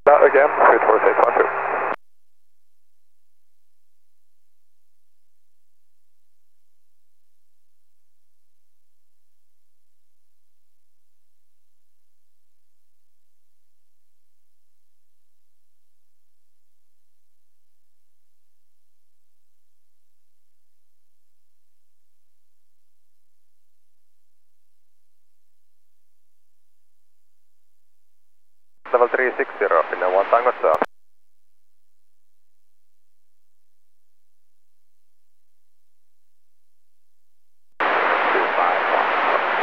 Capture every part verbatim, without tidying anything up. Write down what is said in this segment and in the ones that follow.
That again, three four six one two. Level three six zero, Finland one Tango South. two five one.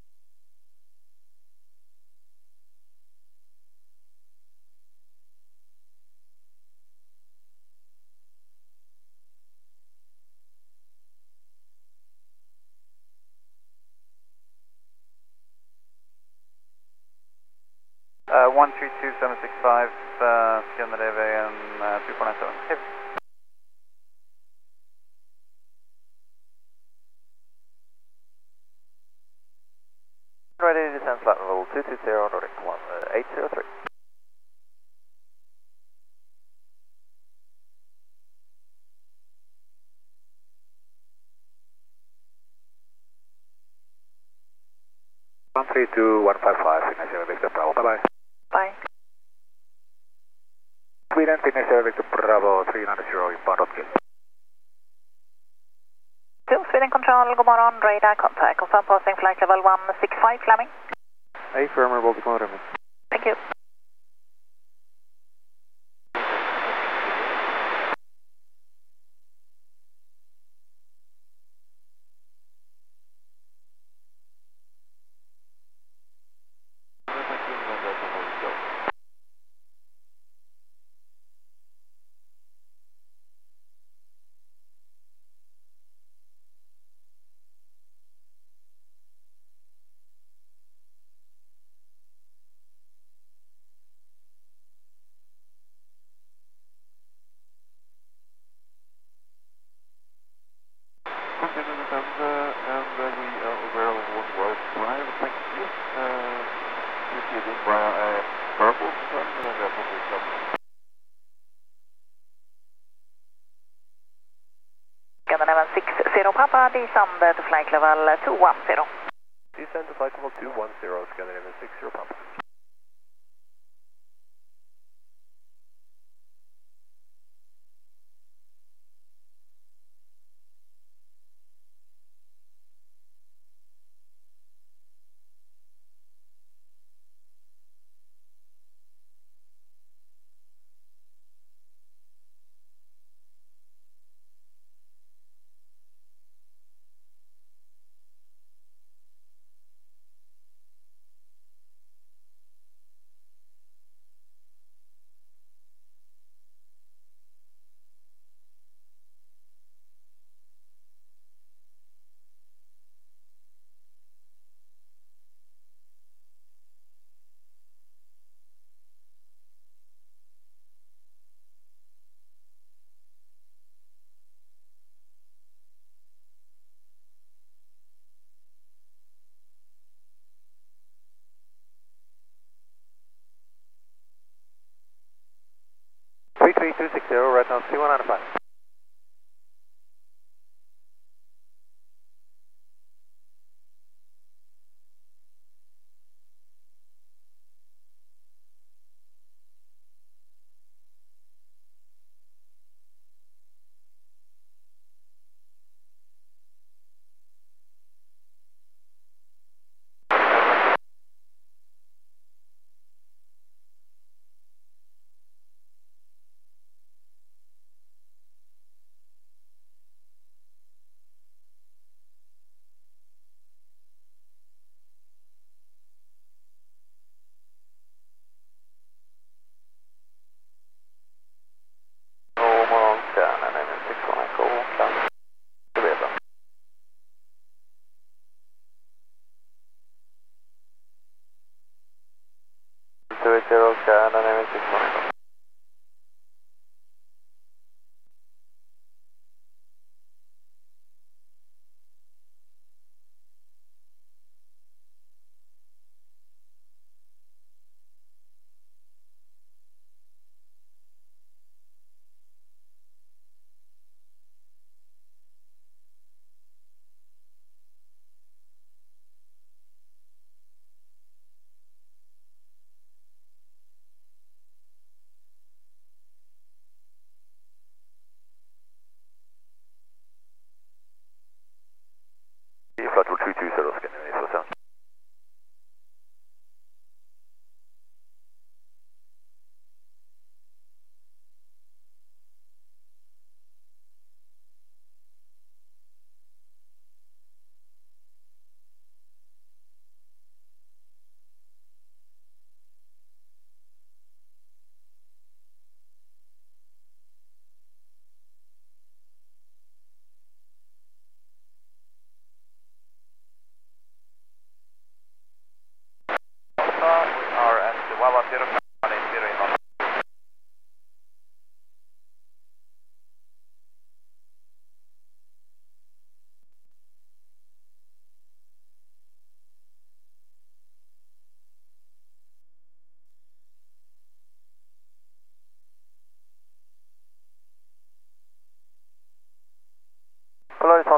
Uh, one three two seven six five, uh, Scandinavian uh, two four nine seven. Hey. Ready to descend flight level two two zero, Nordic one eight zero three. one three two one five five, Finnish Air Victor Bravo, bye bye. Bye. Sweden, Finnish Air Victor Bravo three nine zero, inbound Rotkil. Two Sweden Control, god morgon, radar contact, confirm passing flight level one six five, Fleming. Hey, firmer, Baltic Motor. Thank you. Scandinavian six zero Papa, descend to flight level two one zero. Descend to flight level two one zero, Scandinavian six zero Papa. three three two six zero, right now two one nine five.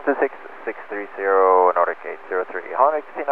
two six, six three zero, Nordic eight zero three, Harnix, Casino.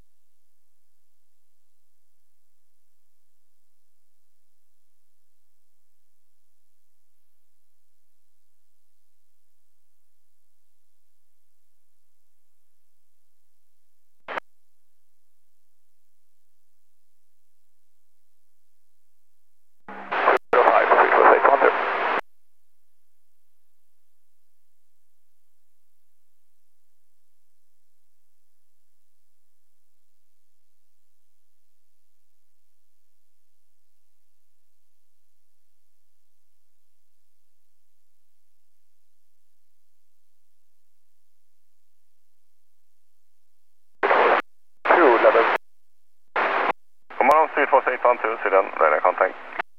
Sweet was eight one two, Sweden, radar contact.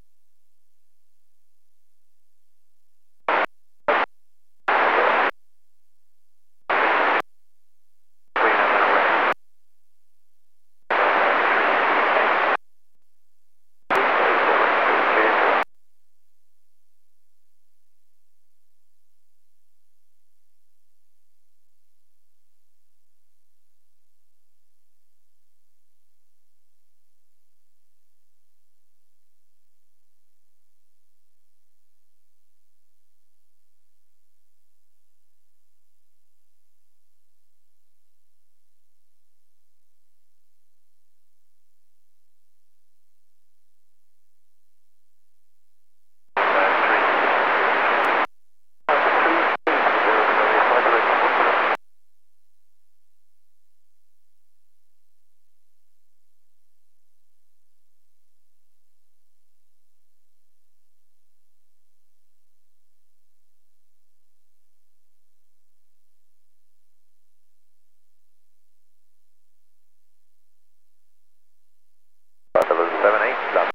seven eight, done.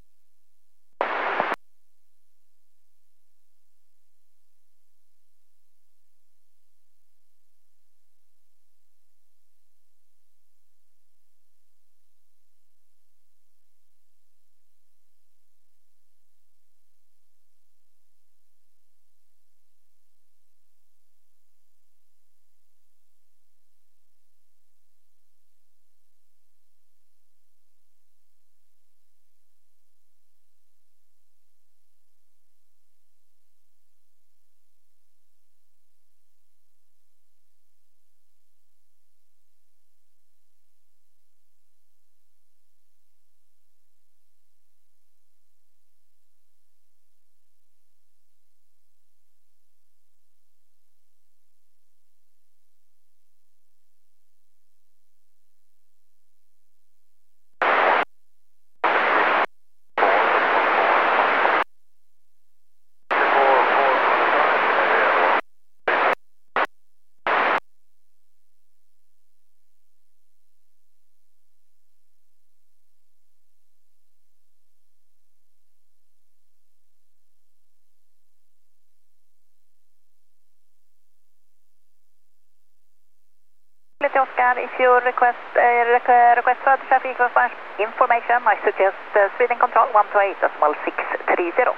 Oscar, if you request uh, rec request further traffic information, I suggest uh, speeding control one two eight decimal six three zero.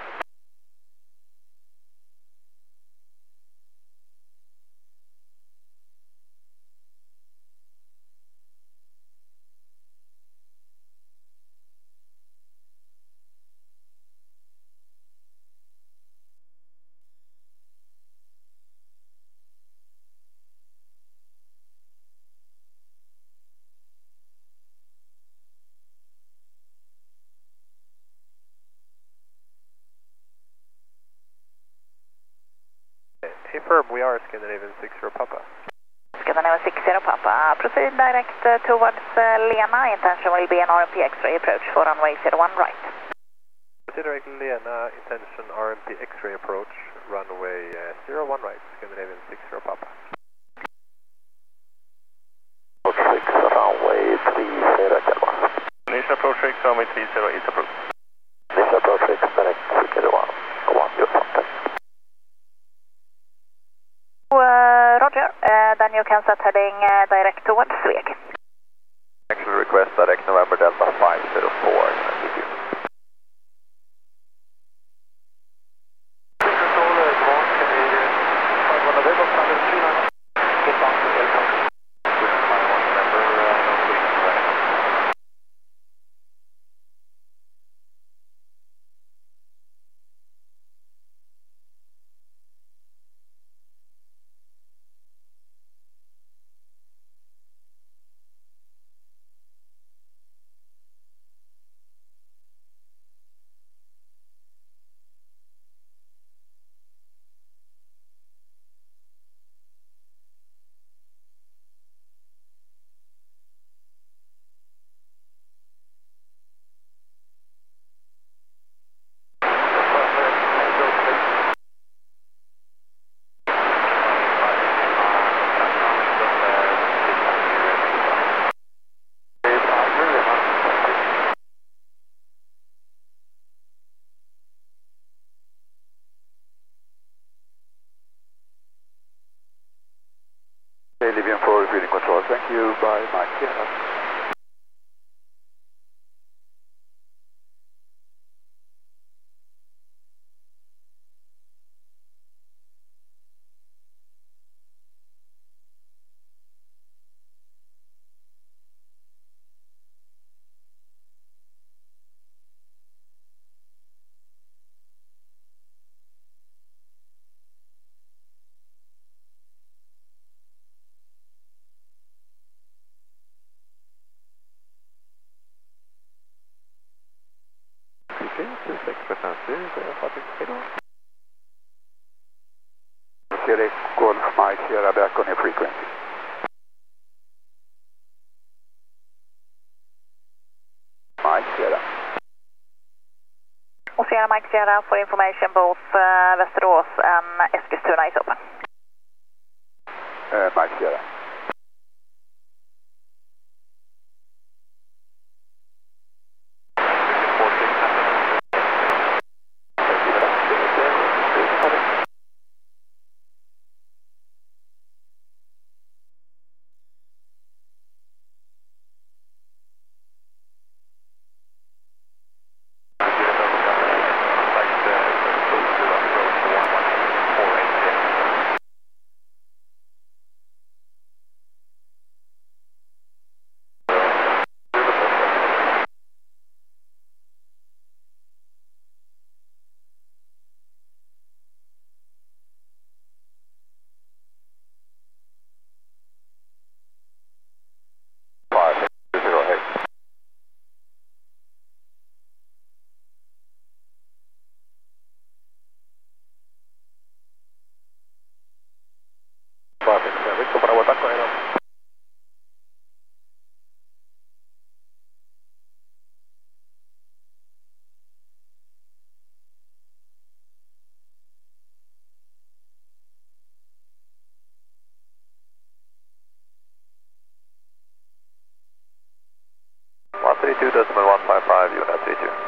Affirm, we are Scandinavian six zero Papa. Scandinavian six zero Papa. Proceed direct uh, towards uh, Lena. Intention will be an R M P X-ray approach for runway zero one right. Proceed direct Lena. Intention R M P X-ray approach, runway uh, zero one right, Scandinavian six zero Papa. six, runway three zero, Kelvin. Initial approach six, runway three zero is approved. Initial approach six, direct Kelvin. one, your contact. Uh, Roger, uh, then you can set heading uh, direct towards Sveg. Actual request direct November Delta five zero four. Thank you. tre two sex percent zero fartyg, hej då. Quebec Golf Mike Sierra back on your frequency. Mike Sierra. Och Sierra Mike Sierra for information both uh, Västerås and Eskilstuna is open. Uh, Mike Sierra. one three two decimal one five five, unit three two.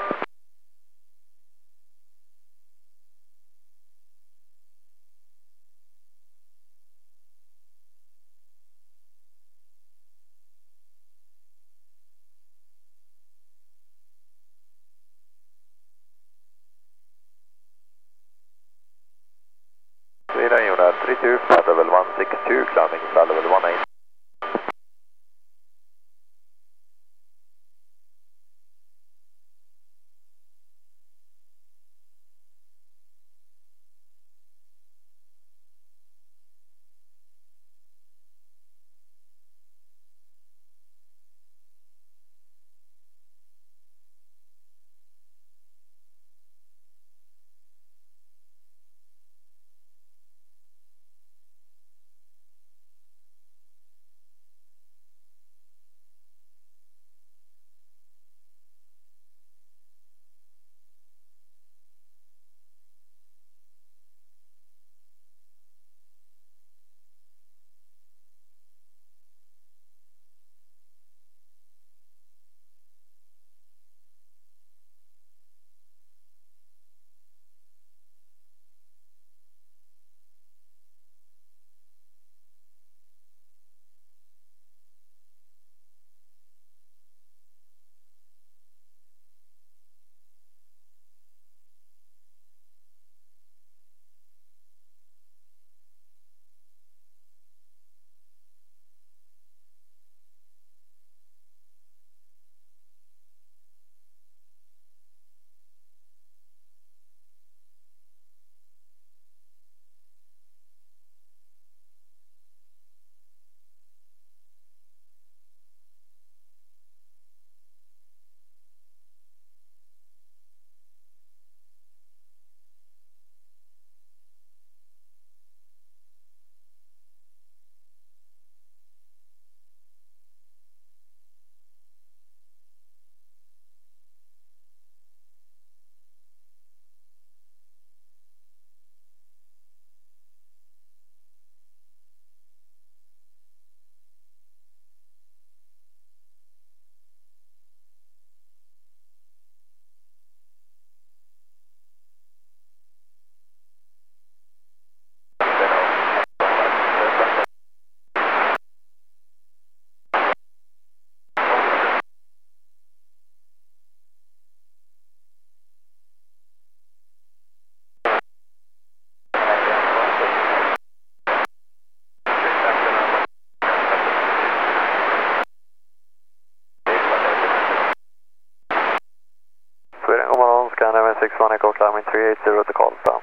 Sweden unit three two, flight level one six two, climbing flight level one eight. Scanner six one Echo climbing three eight zero to Karlstad.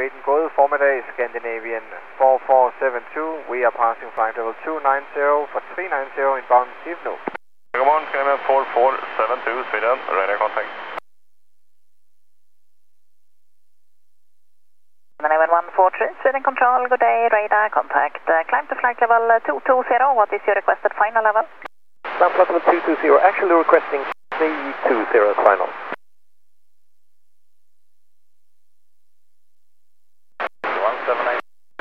Sweden, god formiddag, Scandinavian four four seven two. We are passing flight level two nine zero for three nine zero inbound Tivno. Good morning, Scandinavian four four seven two, Sweden, radar contact. Scandinavian one four three, Sweden control, good day, radar contact. Uh, climb to flight level uh, two two zero, what is your requested final level? Climb flight level two two zero, actually requesting three two zero final. one seven eight.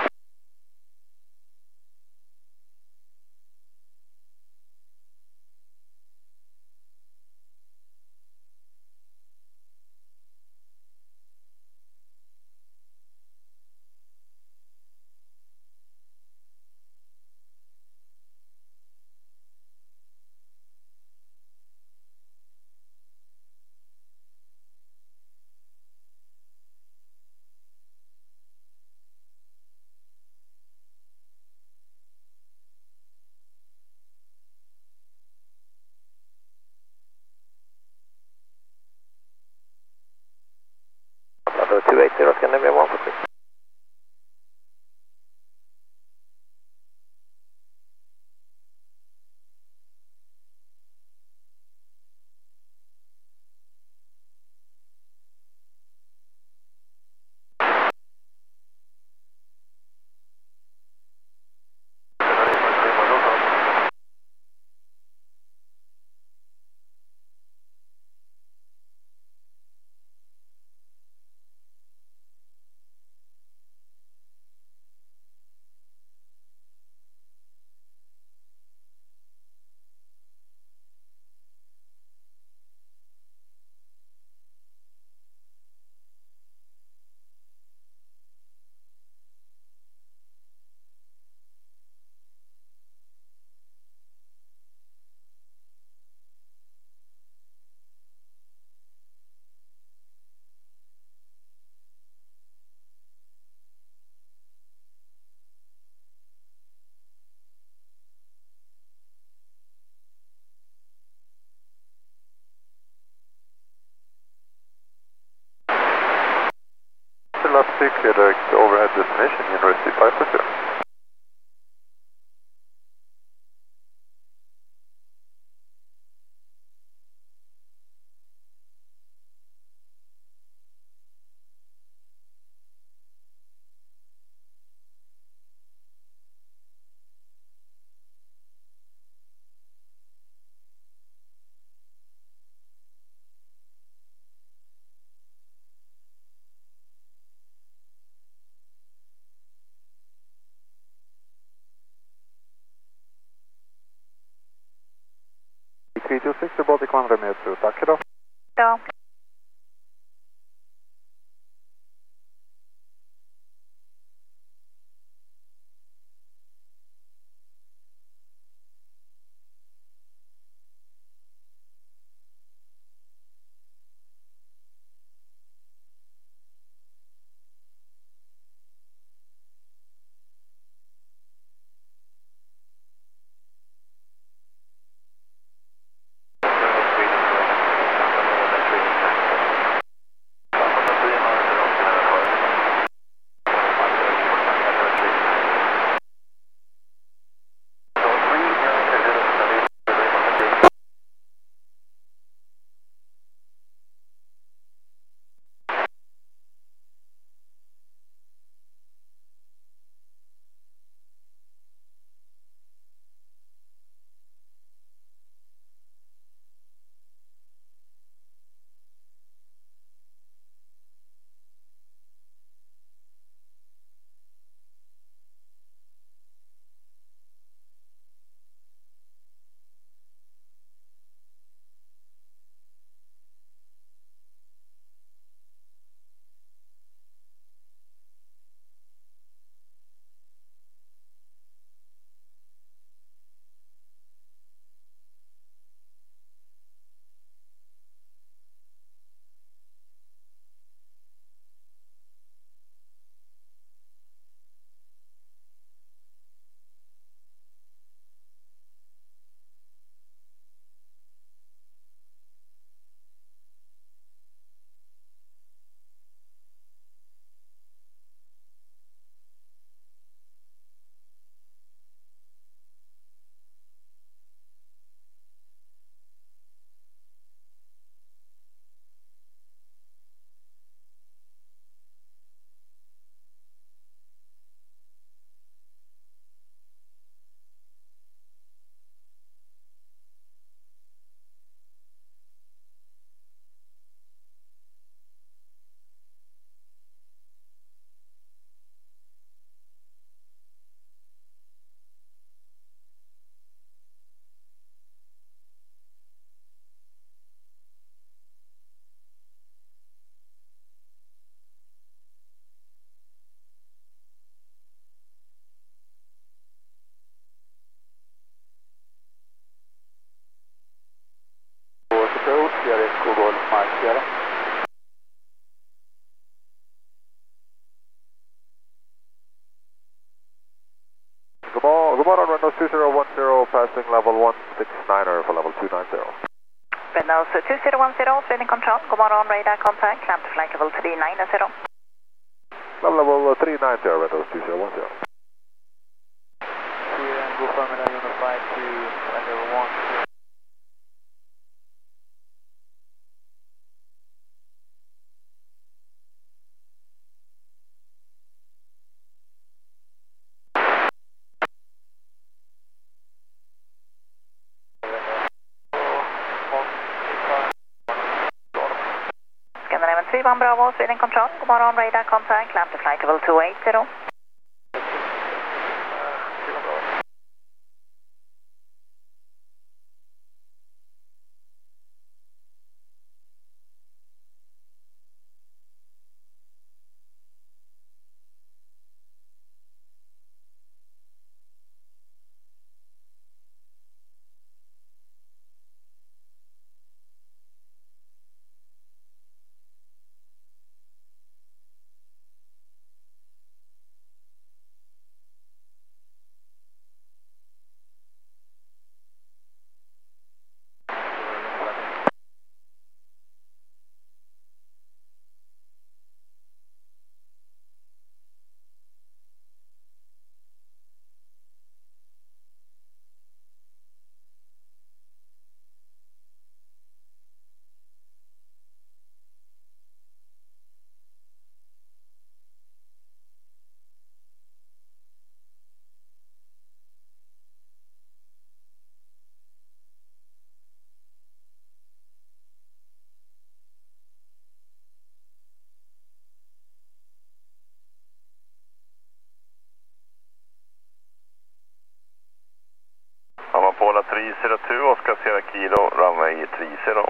two eight zero, Scandinavian one four three. Last clear direct overhead destination, University five four zero. three two six, Baltic one, Romeo two, tack idag. Ja. zero, Sweden Control. God morgon, radar contact. Climb to flight level three nine zero. Level three ninety, Windows two zero one zero. Sweden, go Formula Unified to flight level one. Scandinavian three one Bravo, Sweden Control. God morgon, radar contact. Climb to flight level two eight zero. Amapola three zero two, Oscar Sierra Kilo, runway three zero.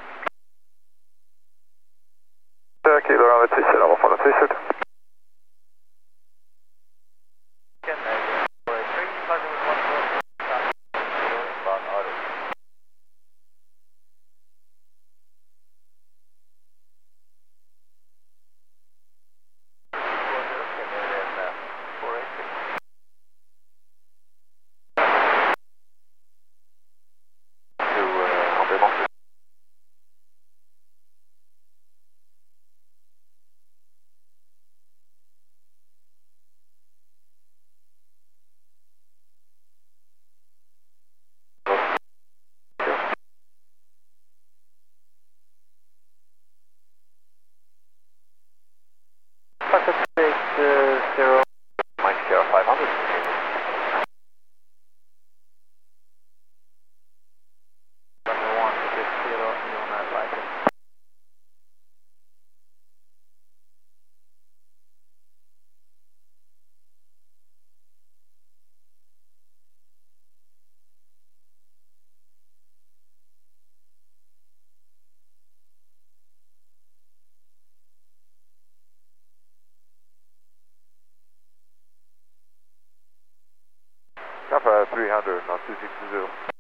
Sierra Kilo, runway three zero, Amapola three zero two. Kappa three hundred, not two six zero.